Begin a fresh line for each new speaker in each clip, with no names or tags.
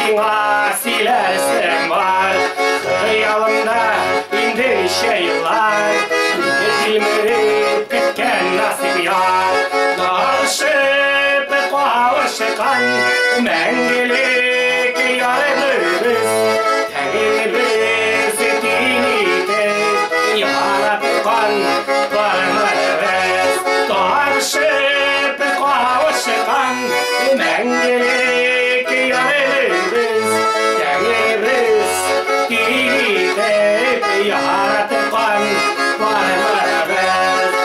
Sina silersen var Hıyalımda indişe yıllar Dilmirip gitken nasip yar Dağışıp kavuşkan Mengelik yarılırız Tenimiz dinide Yaratkan varlarız Dağışıp kavuşkan Mengelik yarılırız Tenimiz dinide Yaratkan varlarız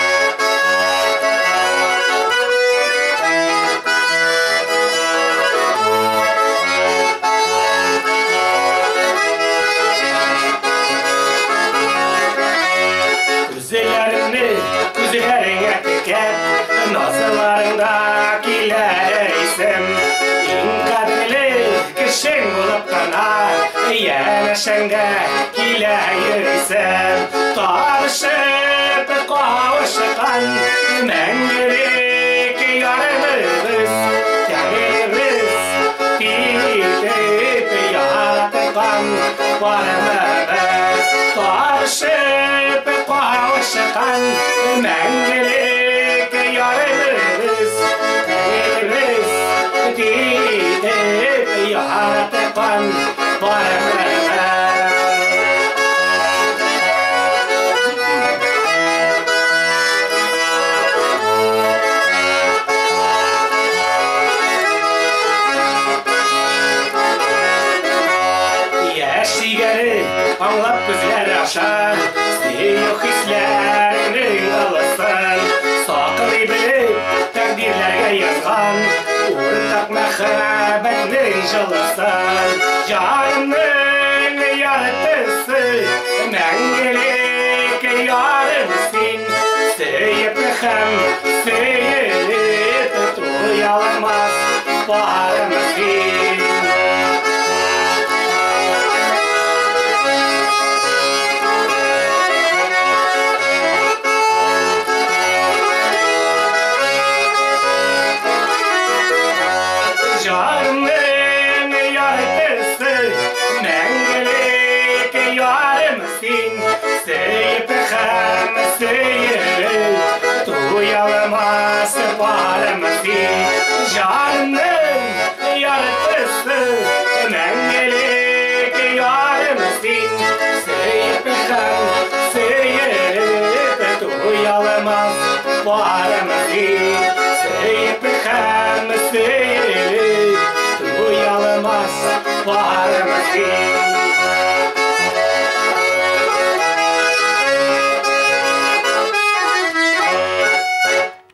Güzellerine tüket Nazarlarındakiler isem İnkadili kişin bulup kana Yeneşende kiler isem Tarışıp kavuşkan Mengelik yarılırız Geliriz Dilip yaratkan varmamız Tarışıp kavuşkan Mengelik yarılırız Geliriz Dilip yaratkan varmamız Anlap gözler aşar Yok hislerinin alısın Saklı bilip takdirlerge yazgan Ortak mehabetinin jılısın Canımın yaratısı Mengelik yarımsın Söyüp hem söyüp Tuyalamaz varımsın Canımın yaratısı Mengelik yarımsın Söyüp hem söyüp Tuyalamaz varımsın